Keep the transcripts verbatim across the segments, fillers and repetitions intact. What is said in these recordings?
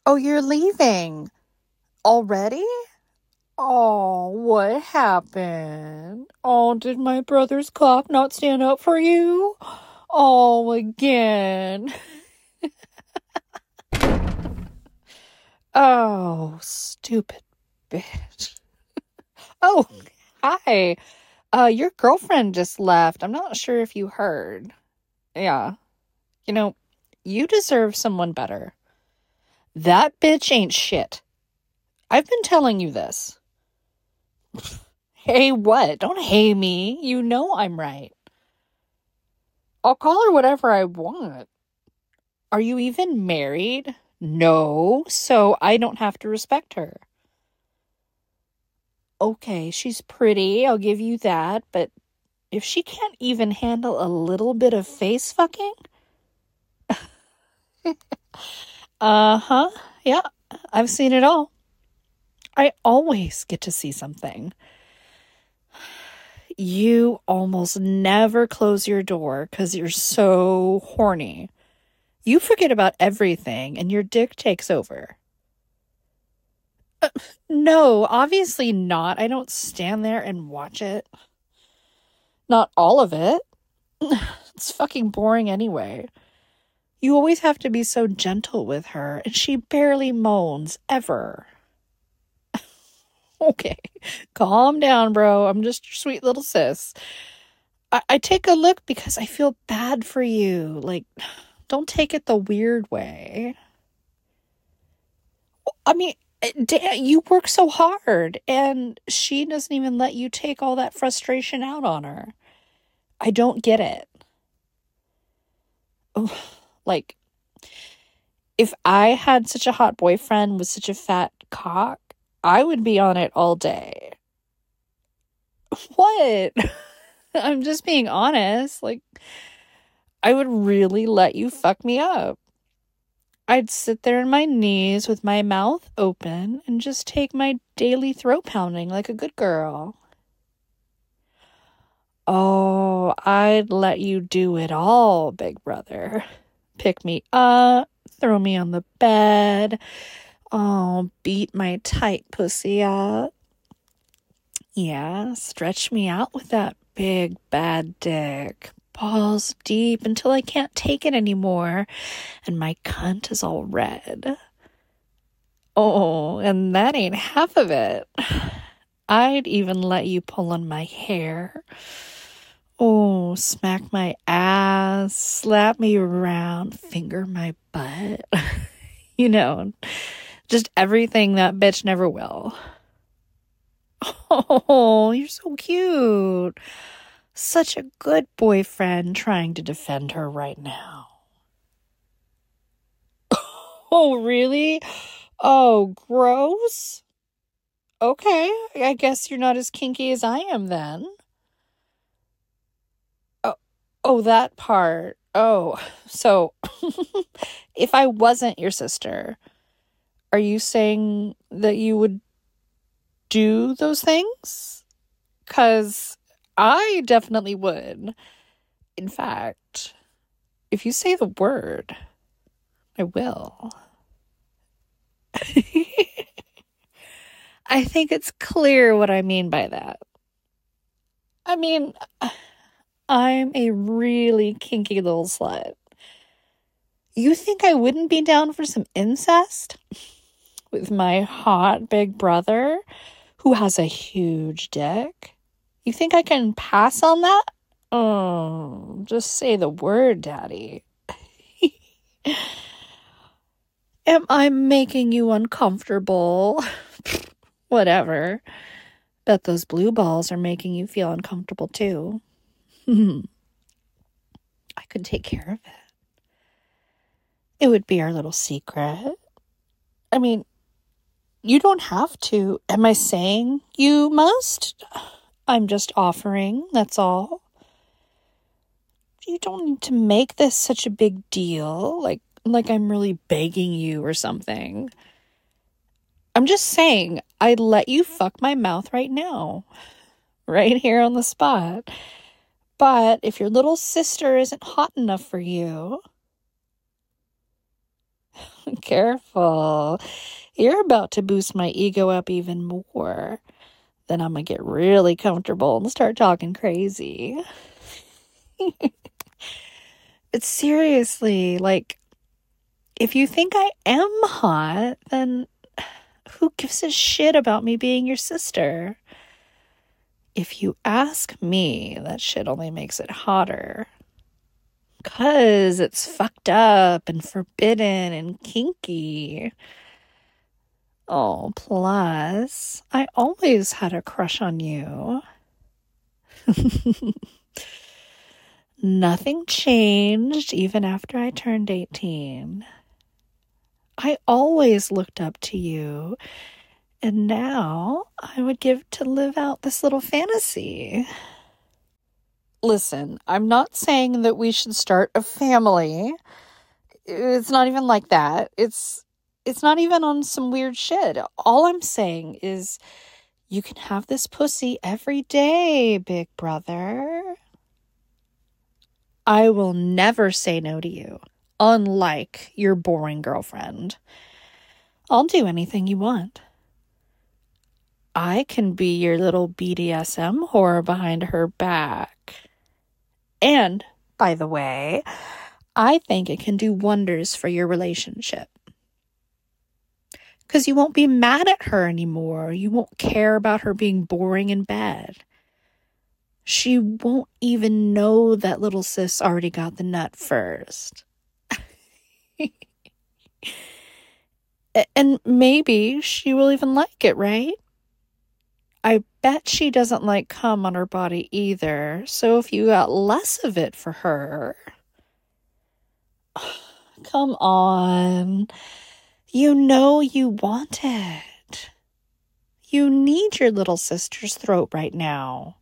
Oh, you're leaving already? Oh, what happened? Oh, did my brother's cock not stand up for you? Oh, again. Oh, stupid bitch. Oh, hi. Uh, your girlfriend just left. I'm not sure if you heard. Yeah. You know, you deserve someone better. That bitch ain't shit. I've been telling you this. Hey, what? Don't hey me. You know I'm right. I'll call her whatever I want. Are you even married? No, so I don't have to respect her. Okay, she's pretty, I'll give you that, but if she can't even handle a little bit of face fucking? Uh-huh, yeah, I've seen it all. I always get to see something. You almost never close your door because you're so horny. You forget about everything and your dick takes over. Uh, no, obviously not. I don't stand there and watch it. Not all of it. It's fucking boring anyway. You always have to be so gentle with her, and she barely moans, ever. Okay, calm down, bro. I'm just your sweet little sis. I, I take a look because I feel bad for you. Like, don't take it the weird way. I mean, Dan, you work so hard, and she doesn't even let you take all that frustration out on her. I don't get it. Like, if I had such a hot boyfriend with such a fat cock, I would be on it all day. What? I'm just being honest. Like, I would really let you fuck me up. I'd sit there on my knees with my mouth open and just take my daily throat pounding like a good girl. Oh, I'd let you do it all, big brother. Pick me up, throw me on the bed. Oh, beat my tight pussy up. Yeah, stretch me out with that big bad dick. Balls deep until I can't take it anymore and my cunt is all red. Oh, and that ain't half of it. I'd even let you pull on my hair. Oh, smack my ass, slap me around, finger my butt. You know, just everything that bitch never will. Oh, you're so cute. Such a good boyfriend trying to defend her right now. Oh, really? Oh, gross. Okay, I guess you're not as kinky as I am then. Oh, oh, that part. Oh, so if I wasn't your sister, are you saying that you would do those things? 'Cause I definitely would. In fact, if you say the word, I will. I think it's clear what I mean by that. I mean, I'm a really kinky little slut. You think I wouldn't be down for some incest? With my hot big brother, who has a huge dick? You think I can pass on that? Oh, just say the word, Daddy. Am I making you uncomfortable? Whatever. Bet those blue balls are making you feel uncomfortable too. I could take care of it. It would be our little secret. I mean, you don't have to. Am I saying you must? I'm just offering, that's all. You don't need to make this such a big deal, like like I'm really begging you or something. I'm just saying, I'd let you fuck my mouth right now. Right here on the spot. But if your little sister isn't hot enough for you, Careful. You're about to boost my ego up even more. Then I'm gonna get really comfortable and start talking crazy. But seriously, like, if you think I am hot, then who gives a shit about me being your sister? If you ask me, that shit only makes it hotter. 'Cause it's fucked up and forbidden and kinky. Oh, plus, I always had a crush on you. Nothing changed even after I turned eighteen. I always looked up to you, and now I would give to live out this little fantasy. Listen, I'm not saying that we should start a family. It's not even like that. It's it's not even on some weird shit. All I'm saying is you can have this pussy every day, big brother. I will never say no to you, unlike your boring girlfriend. I'll do anything you want. I can be your little B D S M whore behind her back. And, by the way, I think it can do wonders for your relationship. Because you won't be mad at her anymore. You won't care about her being boring in bed. She won't even know that little sis already got the nut first. And maybe she will even like it, right? I bet she doesn't like cum on her body either. So if you got less of it for her... Come on. You know you want it. You need your little sister's throat right now.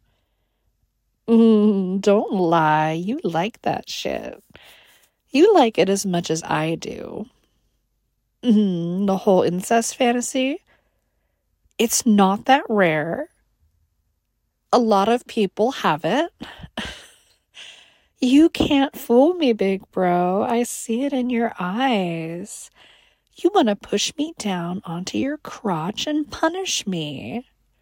Mm, don't lie. You like that shit. You like it as much as I do. Mm, the whole incest fantasy. It's not that rare. A lot of people have it. You can't fool me, big bro. I see it in your eyes. You want to push me down onto your crotch and punish me.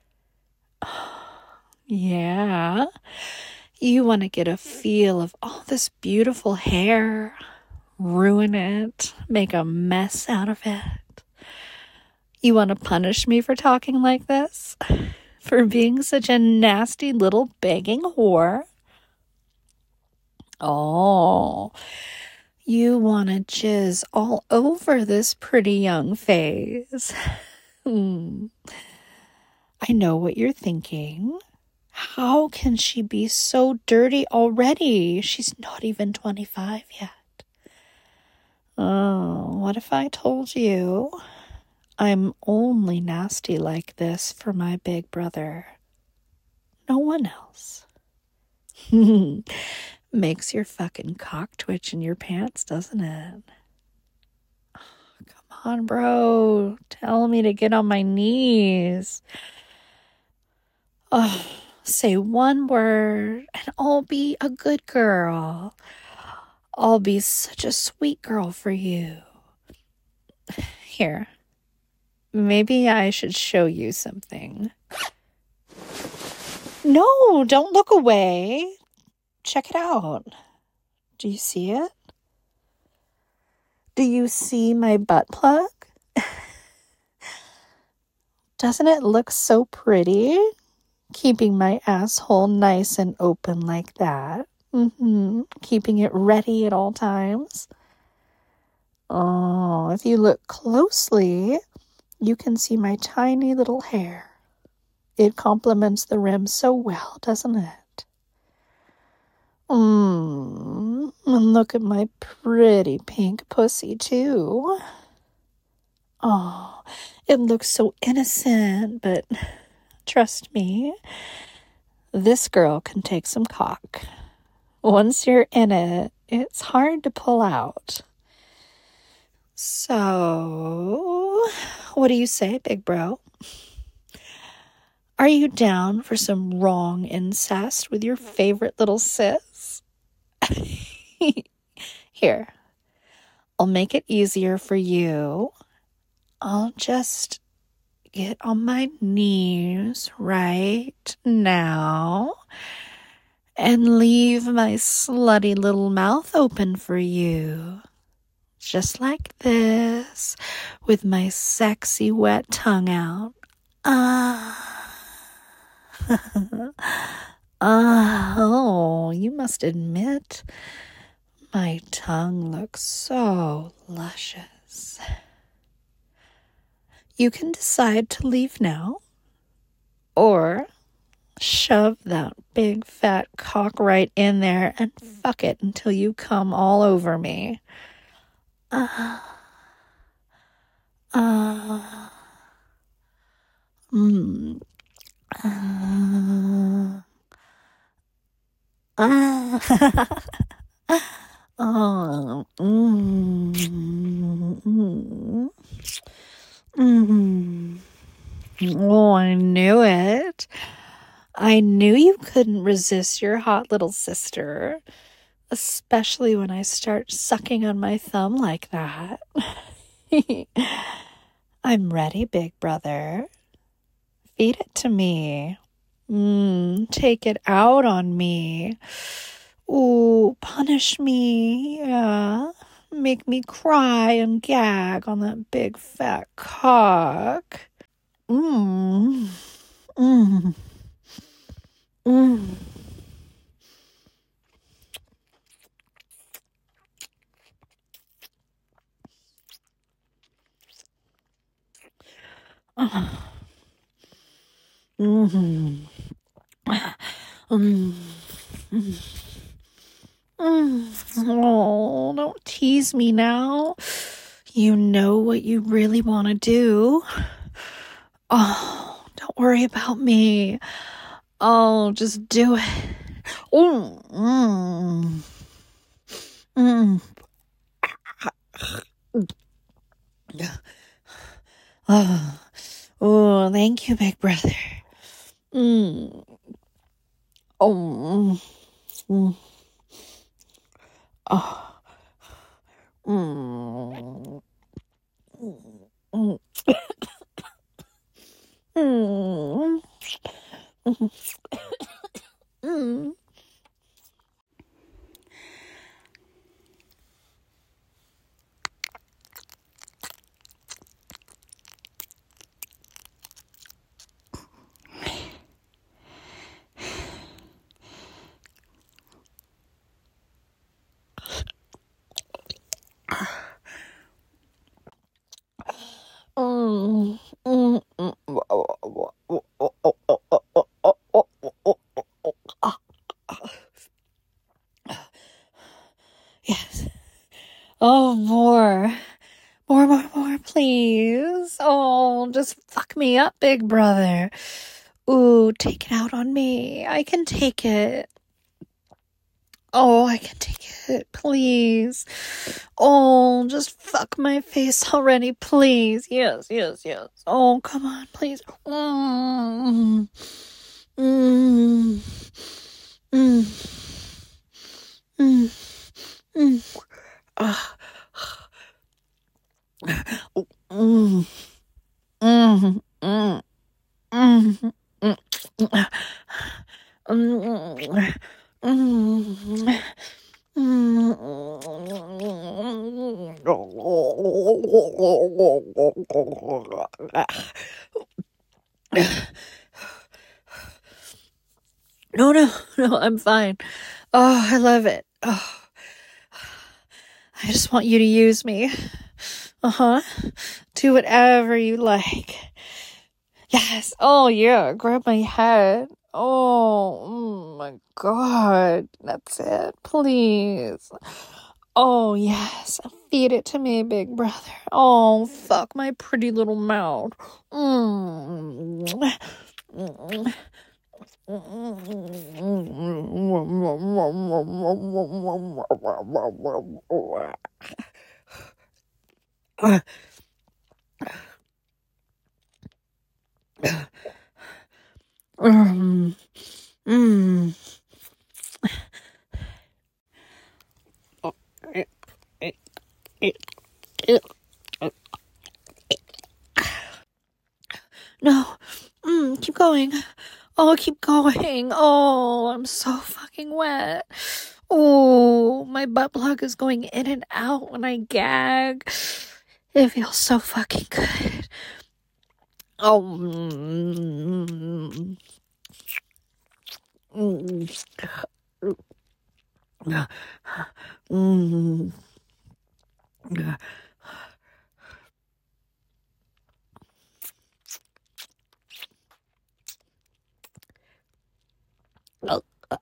Yeah. You want to get a feel of all this beautiful hair, ruin it, make a mess out of it. You want to punish me for talking like this? For being such a nasty little begging whore? Oh, you want to jizz all over this pretty young face. Hmm. I know what you're thinking. How can she be so dirty already? She's not even twenty-five yet. Oh, what if I told you I'm only nasty like this for my big brother? No one else. Makes your fucking cock twitch in your pants, doesn't it? Oh, come on, bro. Tell me to get on my knees. Oh, say one word and I'll be a good girl. I'll be such a sweet girl for you. Here, maybe I should show you something. No, don't look away. Check it out. Do you see it? Do you see my butt plug? Doesn't it look so pretty? Keeping my asshole nice and open like that. Mm-hmm. Keeping it ready at all times. Oh, if you look closely, you can see my tiny little hair. It complements the rim so well, doesn't it? Mmm, and look at my pretty pink pussy, too. Oh, it looks so innocent, but trust me, this girl can take some cock. Once you're in it, it's hard to pull out. So, what do you say, big bro? Are you down for some wrong incest with your favorite little sis? Here, I'll make it easier for you. I'll just get on my knees right now and leave my slutty little mouth open for you. Just like this, with my sexy wet tongue out. Ah. Oh, you must admit, my tongue looks so luscious. You can decide to leave now, or shove that big fat cock right in there and fuck it until you come all over me. Ah. Ah. Mmm. Ah. Ah. Oh. Mmm. Mmm. Oh, I knew it. I knew you couldn't resist your hot little sister, especially when I start sucking on my thumb like that. I'm ready, big brother. Feed it to me. Mmm, take it out on me. Ooh, punish me. Yeah. Make me cry and gag on that big fat cock. Mmm. Mmm. Mmm. Mm-hmm. Mm. Mm. Oh, don't tease me now. You know what you really want to do. Oh, don't worry about me. Oh, just do it. Oh, mm. Mm. Oh, oh, thank you, big brother. Mm. Oh, mm. Oh. Mm. Mm. Mm. Mm. Mm, mm, mm. Yes. Oh, more. More, more, more, please. Oh, just fuck me up, big brother. Ooh, take it out on me. I can take it. Oh, I can take it, please. Oh, just fuck my face already, please. Yes, yes, yes. Oh, come on, please. Mm, mm, mm, mm, mm. Ah. Mm, mm, mm, mm, mm, mm. Mm. No, no, no, I'm fine. Oh, I love it. Oh, I just want you to use me. Uh-huh. Do whatever you like. Yes. Oh, yeah. Grab my head. Oh, oh my God. That's it. Please. Oh, yes. Feed it to me, big brother. Oh, fuck my pretty little mouth. Mm. Mm. Mm. Mm. No. Mm, keep going. Oh, keep going. Oh, I'm so fucking wet. Oh, my butt plug is going in and out when I gag. It feels so fucking good. Oh. Mm, mm, mm, mm. Oh.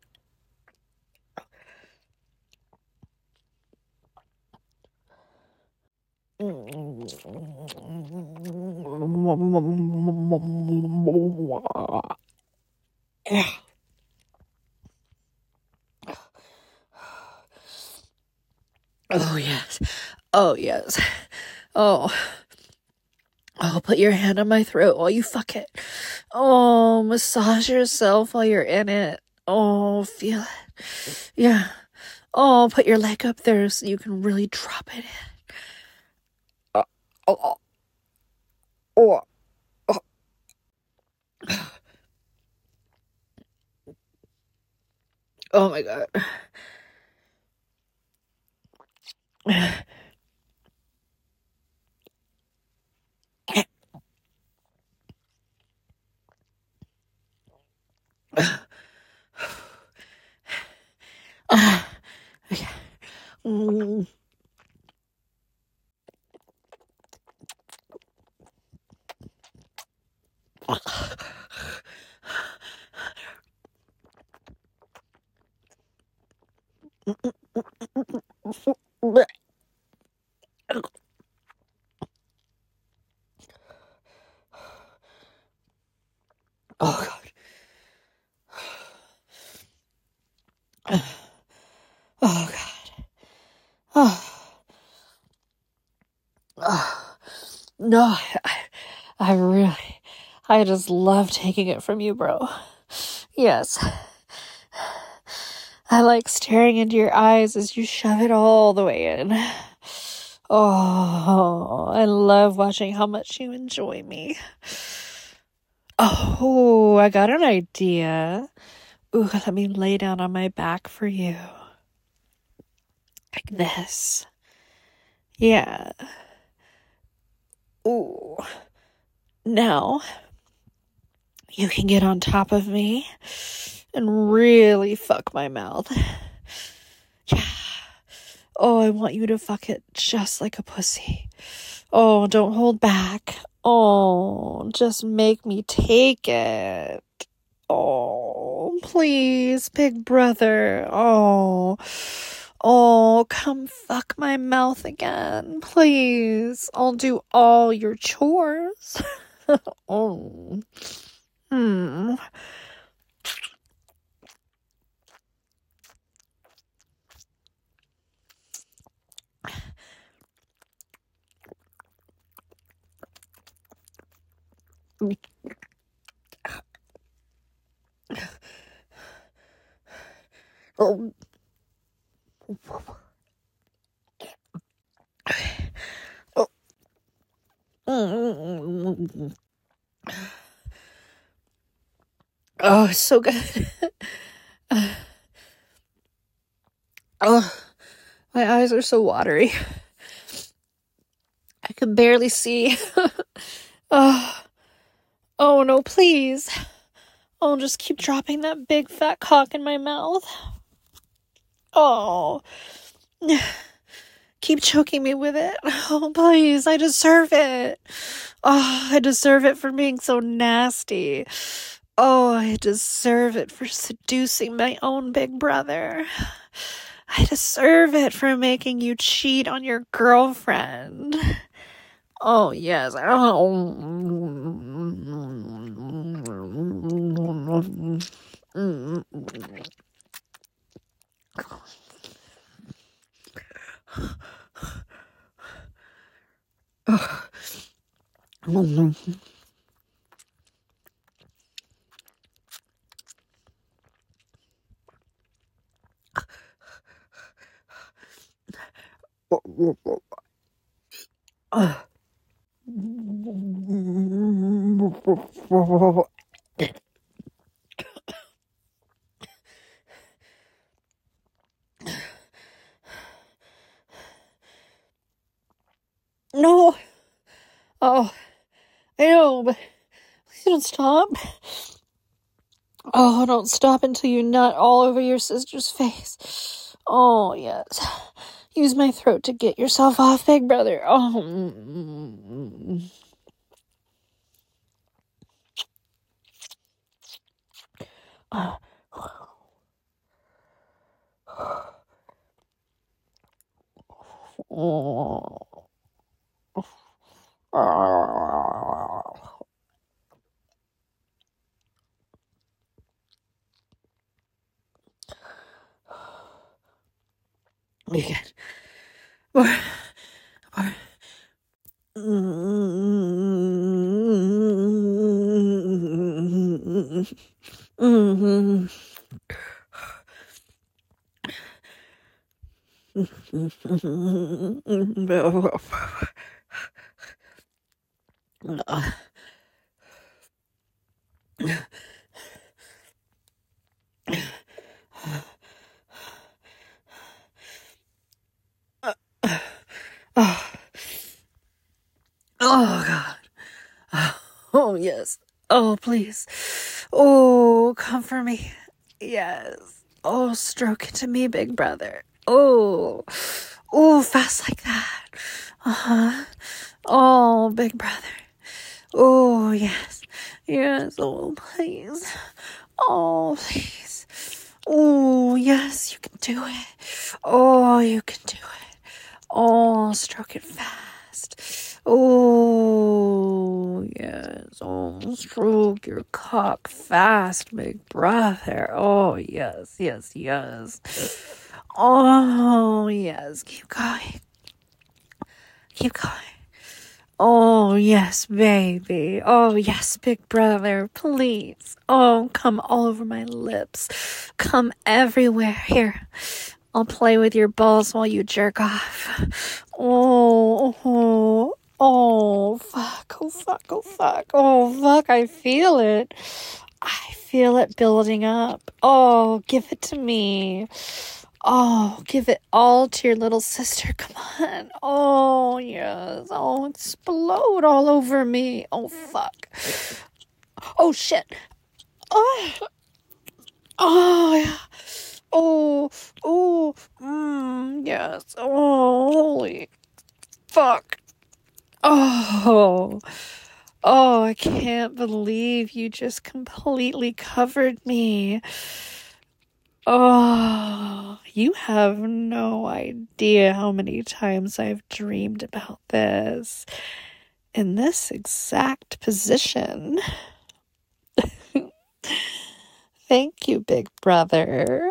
Oh, yes. Oh, yes. Oh. Oh, put your hand on my throat while you fuck it. Oh, massage yourself while you're in it. Oh, feel it. Yeah. Oh, put your leg up there so you can really drop it in. Oh, oh, oh, oh. Oh my God. Okay. Mm. Oh God. Oh God. Oh. Oh. No, I, I really, I just love taking it from you, bro. Yes. I like staring into your eyes as you shove it all the way in. Oh, I love watching how much you enjoy me. Oh, I got an idea. Ooh, let me lay down on my back for you. Like this. Yeah. Ooh. Now, you can get on top of me and really fuck my mouth. Yeah. Oh, I want you to fuck it just like a pussy. Oh, don't hold back. Oh, just make me take it. Oh, please, big brother. Oh, oh, come fuck my mouth again, please. I'll do all your chores. Oh, hmm. Oh. Oh. Oh, it's so good. Oh, my eyes are so watery. I can barely see. Oh, oh no, please. Oh, just keep dropping that big fat cock in my mouth. Oh, keep choking me with it. Oh, please, I deserve it. Oh, I deserve it for being so nasty. Oh, I deserve it for seducing my own big brother. I deserve it for making you cheat on your girlfriend. Oh, yes. Oh. Uh. No. Oh, I know, but please don't stop. Oh, don't stop until you nut all over your sister's face. Oh, yes. Use my throat to get yourself off, big brother. Oh. Uh. Oh. Again. More. More. Mm-hmm. Oh. Oh, God. Oh, yes. Oh, please. Oh, comfort me. Yes. Oh, stroke into me, big brother. Oh. Oh, fast like that. Uh-huh. Oh, big brother. Oh, yes. Yes. Oh, please. Oh, please. Oh, yes, you can do it. Oh, you can do it. Oh, stroke it fast. Oh, yes. Oh, stroke your cock fast, big brother. Oh, yes, yes, yes. Oh, yes. Keep going. Keep going. Oh, yes, baby. Oh, yes, big brother, please. Oh, come all over my lips. Come everywhere. Here, I'll play with your balls while you jerk off. Oh, oh, oh, fuck, oh, fuck, oh, fuck. Oh, fuck, I feel it. I feel it building up. Oh, give it to me. Oh, give it all to your little sister. Come on. Oh, yes. Oh, explode all over me. Oh, fuck. Oh, shit. Oh, oh, yeah. Oh, oh, mm, yes. Oh, holy fuck. Oh, oh, I can't believe you just completely covered me. Oh, you have no idea how many times I've dreamed about this in this exact position. Thank you, big brother.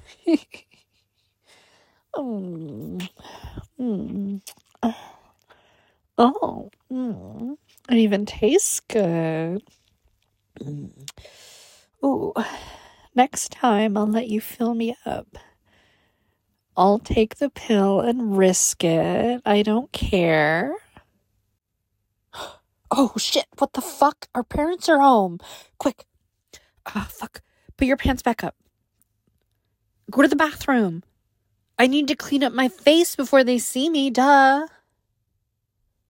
mm. Mm. Oh, mm. It even tastes good. Mm. Ooh. Next time, I'll let you fill me up. I'll take the pill and risk it. I don't care. Oh, shit. What the fuck? Our parents are home. Quick. Ah, oh, fuck. Put your pants back up. Go to the bathroom. I need to clean up my face before they see me. Duh.